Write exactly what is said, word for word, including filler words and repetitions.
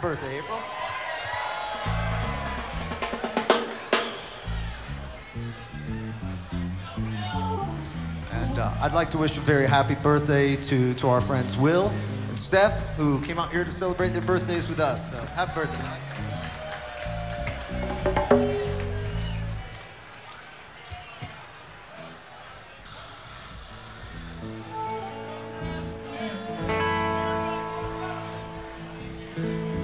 birthday, April. And uh, I'd like to wish a very happy birthday to, to our friends Will and Steph, who came out here to celebrate their birthdays with us. So happy birthday, guys.